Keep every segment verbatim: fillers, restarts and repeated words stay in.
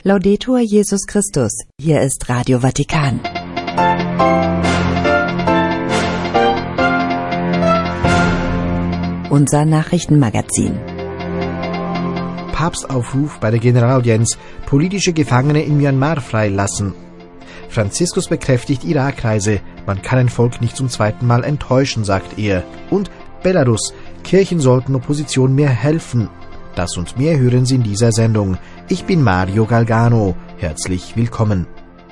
Laudetur Jesus Christus. Hier ist Radio Vatikan. Unser Nachrichtenmagazin. Papstaufruf bei der Generalaudienz: politische Gefangene in Myanmar freilassen. Franziskus bekräftigt Irakreise: Man kann ein Volk nicht zum zweiten Mal enttäuschen, sagt er. Und Belarus: Kirchen sollten Opposition mehr helfen. Das und mehr hören Sie in dieser Sendung. Ich bin Mario Galgano. Herzlich willkommen.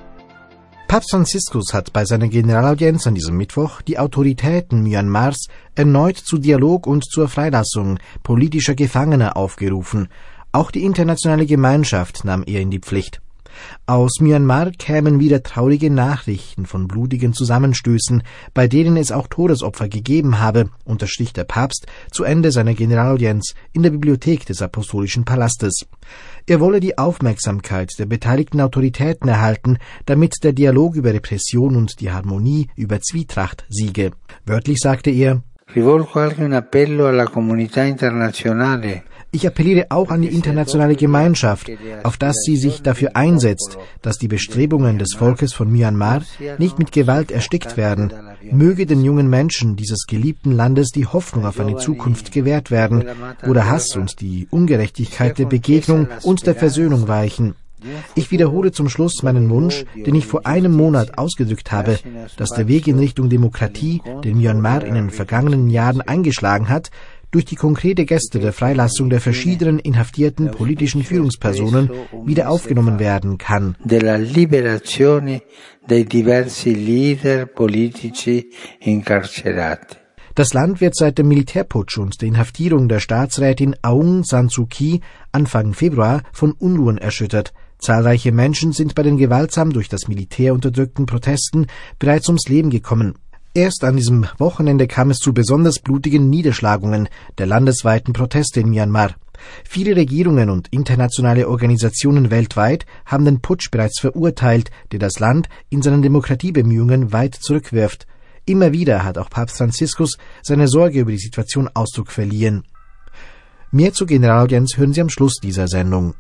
Papst Franziskus hat bei seiner Generalaudienz an diesem Mittwoch die Autoritäten Myanmars erneut zu Dialog und zur Freilassung politischer Gefangener aufgerufen. Auch die internationale Gemeinschaft nahm er in die Pflicht. Aus Myanmar kämen wieder traurige Nachrichten von blutigen Zusammenstößen, bei denen es auch Todesopfer gegeben habe, unterstrich der Papst zu Ende seiner Generalaudienz in der Bibliothek des Apostolischen Palastes. Er wolle die Aufmerksamkeit der beteiligten Autoritäten erhalten, damit der Dialog über Repression und die Harmonie über Zwietracht siege. Wörtlich sagte er: Rivolgo anche un appello alla comunità internazionale. Ich appelliere auch an die internationale Gemeinschaft, auf dass sie sich dafür einsetzt, dass die Bestrebungen des Volkes von Myanmar nicht mit Gewalt erstickt werden. Möge den jungen Menschen dieses geliebten Landes die Hoffnung auf eine Zukunft gewährt werden, wo der Hass und die Ungerechtigkeit der Begegnung und der Versöhnung weichen. Ich wiederhole zum Schluss meinen Wunsch, den ich vor einem Monat ausgedrückt habe, dass der Weg in Richtung Demokratie, den Myanmar in den vergangenen Jahren eingeschlagen hat, durch die konkrete Geste der Freilassung der verschiedenen inhaftierten politischen Führungspersonen wieder aufgenommen werden kann. Della liberazione dei diversi leader politici incarcerati. Das Land wird seit dem Militärputsch und der Inhaftierung der Staatsrätin Aung San Suu Kyi Anfang Februar von Unruhen erschüttert. Zahlreiche Menschen sind bei den gewaltsam durch das Militär unterdrückten Protesten bereits ums Leben gekommen. Erst an diesem Wochenende kam es zu besonders blutigen Niederschlagungen der landesweiten Proteste in Myanmar. Viele Regierungen und internationale Organisationen weltweit haben den Putsch bereits verurteilt, der das Land in seinen Demokratiebemühungen weit zurückwirft. Immer wieder hat auch Papst Franziskus seine Sorge über die Situation Ausdruck verliehen. Mehr zur Generalaudienz hören Sie am Schluss dieser Sendung.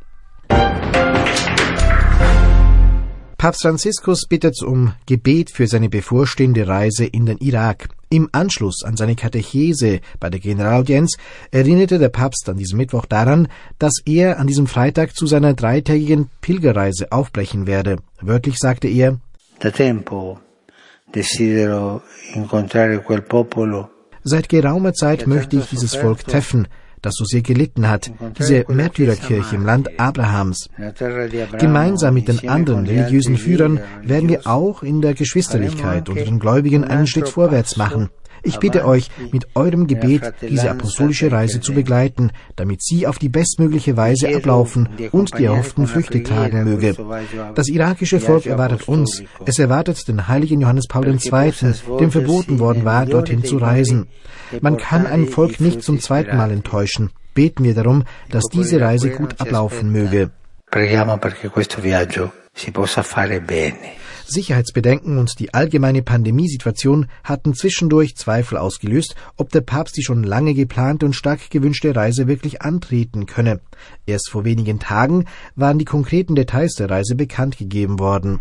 Papst Franziskus bittet um Gebet für seine bevorstehende Reise in den Irak. Im Anschluss an seine Katechese bei der Generalaudienz erinnerte der Papst an diesem Mittwoch daran, dass er an diesem Freitag zu seiner dreitägigen Pilgerreise aufbrechen werde. Wörtlich sagte er: Da tempo desidero incontrare quel popolo. Seit geraumer Zeit möchte ich dieses Volk treffen, das so sehr gelitten hat, diese Märtyrerkirche im Land Abrahams. Gemeinsam mit den anderen religiösen Führern werden wir auch in der Geschwisterlichkeit unter den Gläubigen einen Schritt vorwärts machen. Ich bitte euch, mit eurem Gebet diese apostolische Reise zu begleiten, damit sie auf die bestmögliche Weise ablaufen und die erhofften Früchte tragen möge. Das irakische Volk erwartet uns. Es erwartet den heiligen Johannes Paul der Zweite., dem verboten worden war, dorthin zu reisen. Man kann ein Volk nicht zum zweiten Mal enttäuschen. Beten wir darum, dass diese Reise gut ablaufen möge. Sicherheitsbedenken und die allgemeine Pandemiesituation hatten zwischendurch Zweifel ausgelöst, ob der Papst die schon lange geplante und stark gewünschte Reise wirklich antreten könne. Erst vor wenigen Tagen waren die konkreten Details der Reise bekannt gegeben worden.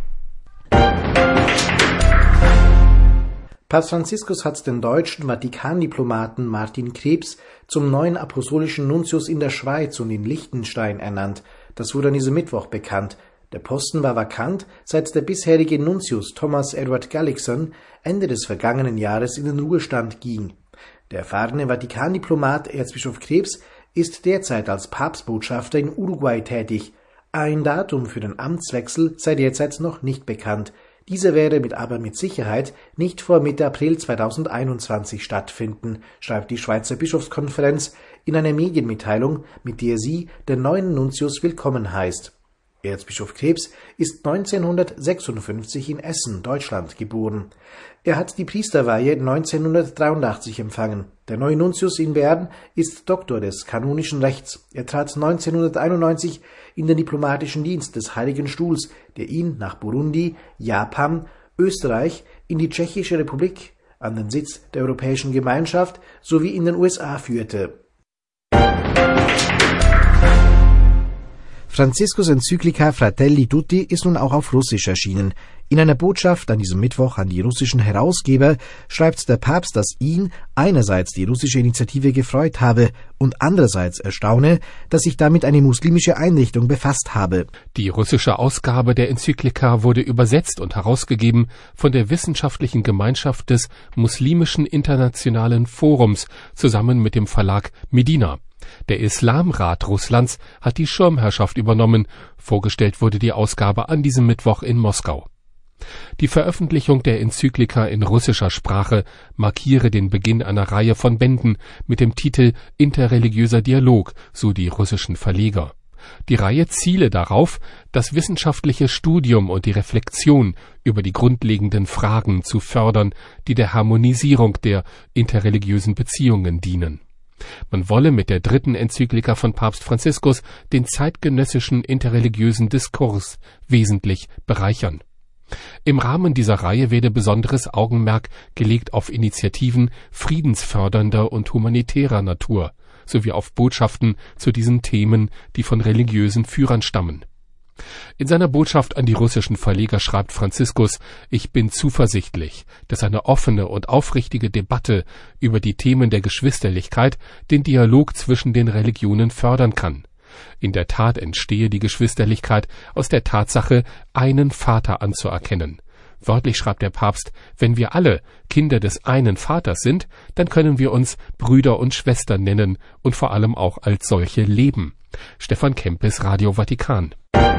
Papst Franziskus hat den deutschen Vatikandiplomaten Martin Krebs zum neuen apostolischen Nuntius in der Schweiz und in Liechtenstein ernannt. Das wurde an diesem Mittwoch bekannt. Der Posten war vakant, seit der bisherige Nuntius Thomas Edward Gallickson Ende des vergangenen Jahres in den Ruhestand ging. Der erfahrene Vatikandiplomat Erzbischof Krebs ist derzeit als Papstbotschafter in Uruguay tätig. Ein Datum für den Amtswechsel sei derzeit noch nicht bekannt. Dieser werde mit aber mit Sicherheit nicht vor Mitte April zweitausendeinundzwanzig stattfinden, schreibt die Schweizer Bischofskonferenz in einer Medienmitteilung, mit der sie den neuen Nuntius willkommen heißt. Erzbischof Krebs ist neunzehnhundertsechsundfünfzig in Essen, Deutschland, geboren. Er hat die Priesterweihe neunzehnhundertdreiundachtzig empfangen. Der neue Nuntius in Bern ist Doktor des kanonischen Rechts. Er trat neunzehnhunderteinundneunzig in den diplomatischen Dienst des Heiligen Stuhls, der ihn nach Burundi, Japan, Österreich, in die Tschechische Republik, an den Sitz der Europäischen Gemeinschaft sowie in den U S A führte. Franziskus Enzyklika Fratelli Tutti ist nun auch auf Russisch erschienen. In einer Botschaft an diesem Mittwoch an die russischen Herausgeber schreibt der Papst, dass ihn einerseits die russische Initiative gefreut habe und andererseits erstaune, dass sich damit eine muslimische Einrichtung befasst habe. Die russische Ausgabe der Enzyklika wurde übersetzt und herausgegeben von der wissenschaftlichen Gemeinschaft des Muslimischen Internationalen Forums zusammen mit dem Verlag Medina. Der Islamrat Russlands hat die Schirmherrschaft übernommen. Vorgestellt wurde die Ausgabe an diesem Mittwoch in Moskau. Die Veröffentlichung der Enzyklika in russischer Sprache markiere den Beginn einer Reihe von Bänden mit dem Titel Interreligiöser Dialog, so die russischen Verleger. Die Reihe ziele darauf, das wissenschaftliche Studium und die Reflexion über die grundlegenden Fragen zu fördern, die der Harmonisierung der interreligiösen Beziehungen dienen. Man wolle mit der dritten Enzyklika von Papst Franziskus den zeitgenössischen interreligiösen Diskurs wesentlich bereichern. Im Rahmen dieser Reihe werde besonderes Augenmerk gelegt auf Initiativen friedensfördernder und humanitärer Natur, sowie auf Botschaften zu diesen Themen, die von religiösen Führern stammen. In seiner Botschaft an die russischen Verleger schreibt Franziskus: Ich bin zuversichtlich, dass eine offene und aufrichtige Debatte über die Themen der Geschwisterlichkeit den Dialog zwischen den Religionen fördern kann. In der Tat entstehe die Geschwisterlichkeit aus der Tatsache, einen Vater anzuerkennen. Wörtlich schreibt der Papst: Wenn wir alle Kinder des einen Vaters sind, dann können wir uns Brüder und Schwestern nennen und vor allem auch als solche leben. Stefan Kempis, Radio Vatikan.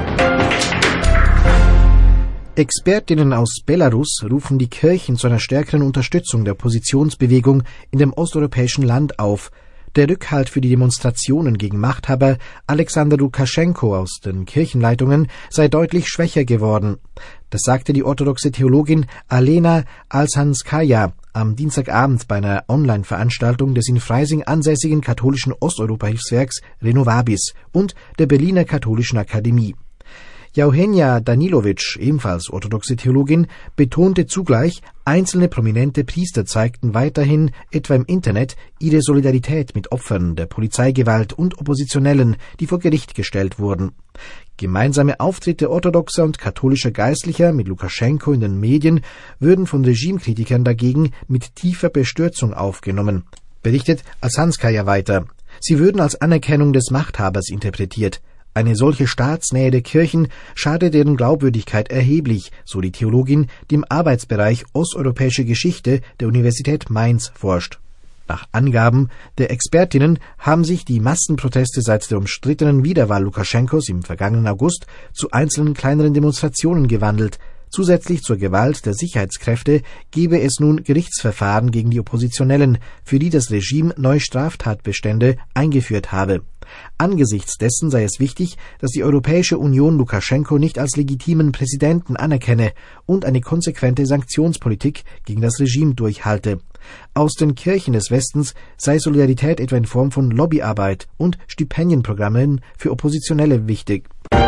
Expertinnen aus Belarus rufen die Kirchen zu einer stärkeren Unterstützung der Oppositionsbewegung in dem osteuropäischen Land auf. Der Rückhalt für die Demonstrationen gegen Machthaber Alexander Lukaschenko aus den Kirchenleitungen sei deutlich schwächer geworden. Das sagte die orthodoxe Theologin Alena Alsanskaya am Dienstagabend bei einer Online-Veranstaltung des in Freising ansässigen katholischen Osteuropa-Hilfswerks Renovabis und der Berliner Katholischen Akademie. Eugenia Danilovic, ebenfalls orthodoxe Theologin, betonte zugleich, einzelne prominente Priester zeigten weiterhin, etwa im Internet, ihre Solidarität mit Opfern der Polizeigewalt und Oppositionellen, die vor Gericht gestellt wurden. Gemeinsame Auftritte orthodoxer und katholischer Geistlicher mit Lukaschenko in den Medien würden von Regimekritikern dagegen mit tiefer Bestürzung aufgenommen, berichtet Alsanskaya weiter. Sie würden als Anerkennung des Machthabers interpretiert. Eine solche Staatsnähe der Kirchen schade deren Glaubwürdigkeit erheblich, so die Theologin, die im Arbeitsbereich Osteuropäische Geschichte der Universität Mainz forscht. Nach Angaben der Expertinnen haben sich die Massenproteste seit der umstrittenen Wiederwahl Lukaschenkos im vergangenen August zu einzelnen kleineren Demonstrationen gewandelt. Zusätzlich zur Gewalt der Sicherheitskräfte gebe es nun Gerichtsverfahren gegen die Oppositionellen, für die das Regime neue Straftatbestände eingeführt habe. Angesichts dessen sei es wichtig, dass die Europäische Union Lukaschenko nicht als legitimen Präsidenten anerkenne und eine konsequente Sanktionspolitik gegen das Regime durchhalte. Aus den Kirchen des Westens sei Solidarität etwa in Form von Lobbyarbeit und Stipendienprogrammen für Oppositionelle wichtig.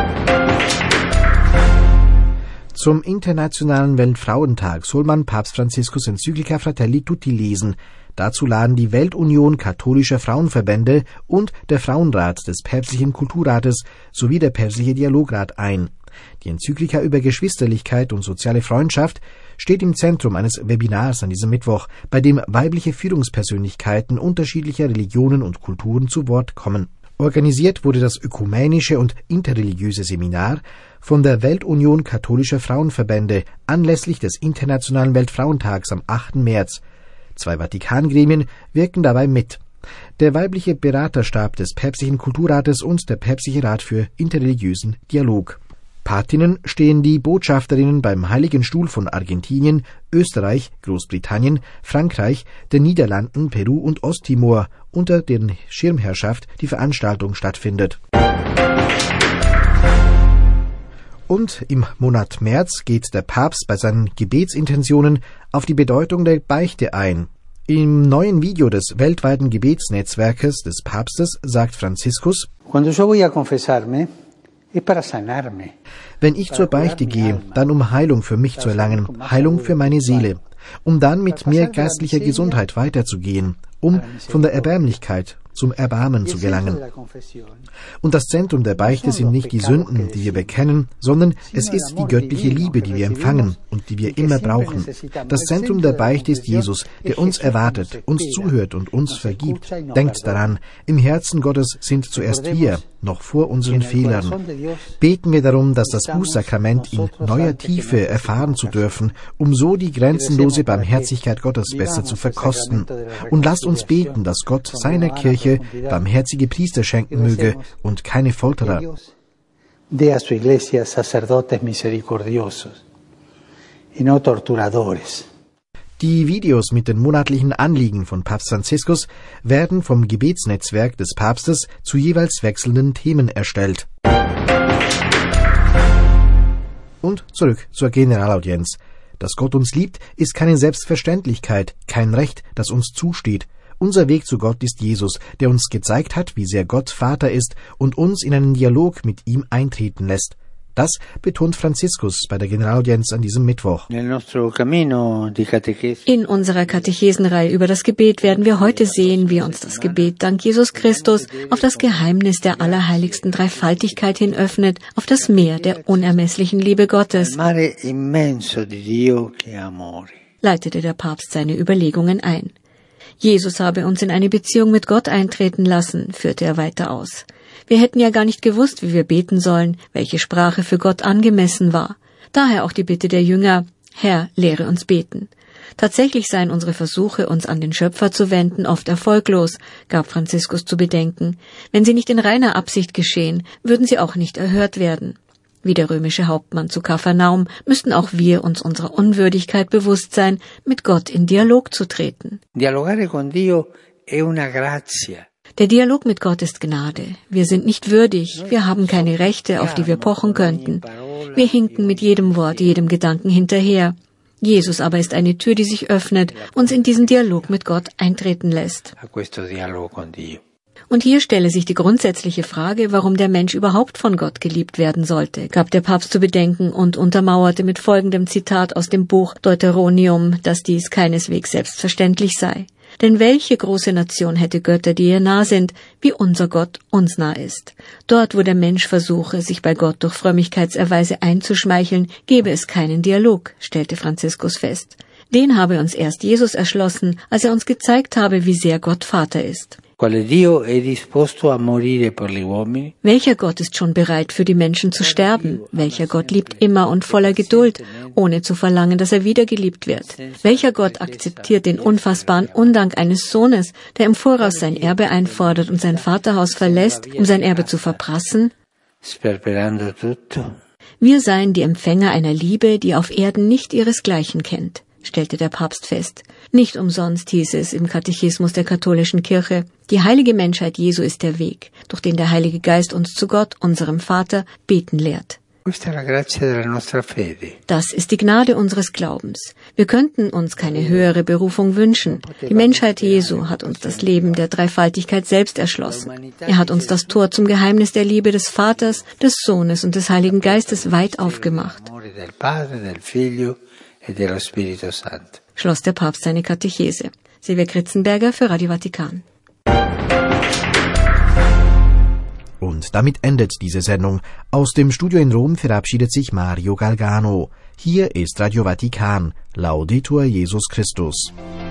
Zum Internationalen Weltfrauentag soll man Papst Franziskus Enzyklika Fratelli Tutti lesen. Dazu laden die Weltunion katholischer Frauenverbände und der Frauenrat des Päpstlichen Kulturrates sowie der Päpstliche Dialograt ein. Die Enzyklika über Geschwisterlichkeit und soziale Freundschaft steht im Zentrum eines Webinars an diesem Mittwoch, bei dem weibliche Führungspersönlichkeiten unterschiedlicher Religionen und Kulturen zu Wort kommen. Organisiert wurde das ökumenische und interreligiöse Seminar von der Weltunion katholischer Frauenverbände anlässlich des Internationalen Weltfrauentags am achten März. Zwei Vatikangremien wirken dabei mit: der weibliche Beraterstab des Päpstlichen Kulturrates und der Päpstliche Rat für interreligiösen Dialog. Patinnen stehen die Botschafterinnen beim Heiligen Stuhl von Argentinien, Österreich, Großbritannien, Frankreich, den Niederlanden, Peru und Osttimor, unter deren Schirmherrschaft die Veranstaltung stattfindet. Und im Monat März geht der Papst bei seinen Gebetsintentionen auf die Bedeutung der Beichte ein. Im neuen Video des weltweiten Gebetsnetzwerkes des Papstes sagt Franziskus: Cuando yo voy a confesarme, es para sanarme. Wenn ich zur Beichte gehe, dann um Heilung für mich zu erlangen, Heilung für meine Seele, um dann mit mehr geistlicher Gesundheit weiterzugehen, um von der Erbärmlichkeit zum Erbarmen zu gelangen. Und das Zentrum der Beichte sind nicht die Sünden, die wir bekennen, sondern es ist die göttliche Liebe, die wir empfangen und die wir immer brauchen. Das Zentrum der Beichte ist Jesus, der uns erwartet, uns zuhört und uns vergibt. Denkt daran, im Herzen Gottes sind zuerst wir, noch vor unseren Fehlern. Beten wir darum, dass das Bußsakrament in neuer Tiefe erfahren zu dürfen, um so die grenzenlose Barmherzigkeit Gottes besser zu verkosten. Und lasst uns beten, dass Gott seiner Kirche barmherzige Priester schenken möge und keine Folterer. Dé a su iglesia sacerdotes misericordiosos y no torturadores. Die Videos mit den monatlichen Anliegen von Papst Franziskus werden vom Gebetsnetzwerk des Papstes zu jeweils wechselnden Themen erstellt. Und zurück zur Generalaudienz. Dass Gott uns liebt, ist keine Selbstverständlichkeit, kein Recht, das uns zusteht. Unser Weg zu Gott ist Jesus, der uns gezeigt hat, wie sehr Gott Vater ist und uns in einen Dialog mit ihm eintreten lässt. Das betont Franziskus bei der Generalaudienz an diesem Mittwoch. Nel nostro cammino di catechesi In unserer Katechesenreihe über das Gebet werden wir heute sehen, wie uns das Gebet dank Jesus Christus auf das Geheimnis der allerheiligsten Dreifaltigkeit hin öffnet, auf das Meer der unermesslichen Liebe Gottes, mare immenso di Dio che è amore. leitete der Papst seine Überlegungen ein. Jesus habe uns in eine Beziehung mit Gott eintreten lassen, führte er weiter aus. Wir hätten ja gar nicht gewusst, wie wir beten sollen, welche Sprache für Gott angemessen war. Daher auch die Bitte der Jünger, Herr, lehre uns beten. Tatsächlich seien unsere Versuche, uns an den Schöpfer zu wenden, oft erfolglos, gab Franziskus zu bedenken. Wenn sie nicht in reiner Absicht geschehen, würden sie auch nicht erhört werden. Wie der römische Hauptmann zu Kapharnaum müssten auch wir uns unserer Unwürdigkeit bewusst sein, mit Gott in Dialog zu treten. Dialogare con Dio è una grazia. Der Dialog mit Gott ist Gnade. Wir sind nicht würdig, wir haben keine Rechte, auf die wir pochen könnten. Wir hinken mit jedem Wort, jedem Gedanken hinterher. Jesus aber ist eine Tür, die sich öffnet, uns in diesen Dialog mit Gott eintreten lässt. A questo dialogo con Dio. Und hier stelle sich die grundsätzliche Frage, warum der Mensch überhaupt von Gott geliebt werden sollte, gab der Papst zu bedenken und untermauerte mit folgendem Zitat aus dem Buch Deuteronium, dass dies keineswegs selbstverständlich sei. Denn welche große Nation hätte Götter, die ihr nah sind, wie unser Gott uns nah ist? Dort, wo der Mensch versuche, sich bei Gott durch Frömmigkeitserweise einzuschmeicheln, gebe es keinen Dialog, stellte Franziskus fest. Den habe uns erst Jesus erschlossen, als er uns gezeigt habe, wie sehr Gott Vater ist. Welcher Gott ist schon bereit, für die Menschen zu sterben? Welcher Gott liebt immer und voller Geduld, ohne zu verlangen, dass er wiedergeliebt wird? Welcher Gott akzeptiert den unfassbaren Undank eines Sohnes, der im Voraus sein Erbe einfordert und sein Vaterhaus verlässt, um sein Erbe zu verprassen? Wir seien die Empfänger einer Liebe, die auf Erden nicht ihresgleichen kennt, stellte der Papst fest. Nicht umsonst hieß es im Katechismus der katholischen Kirche, die heilige Menschheit Jesu ist der Weg, durch den der Heilige Geist uns zu Gott, unserem Vater, beten lehrt. Das ist die Gnade unseres Glaubens. Wir könnten uns keine höhere Berufung wünschen. Die Menschheit Jesu hat uns das Leben der Dreifaltigkeit selbst erschlossen. Er hat uns das Tor zum Geheimnis der Liebe des Vaters, des Sohnes und des Heiligen Geistes weit aufgemacht, schloss der Papst seine Katechese. Silvia Kritzenberger für Radio Vatikan. Und damit endet diese Sendung. Aus dem Studio in Rom verabschiedet sich Mario Galgano. Hier ist Radio Vatikan. Laudetur Jesus Christus.